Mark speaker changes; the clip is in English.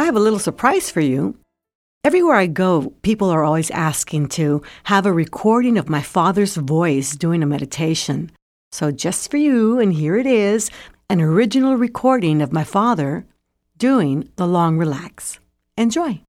Speaker 1: have a little surprise for you. Everywhere I go, people are always asking to have a recording of my father's voice doing a meditation. So just for you, and here it is, an original recording of my father doing the long relax. Enjoy.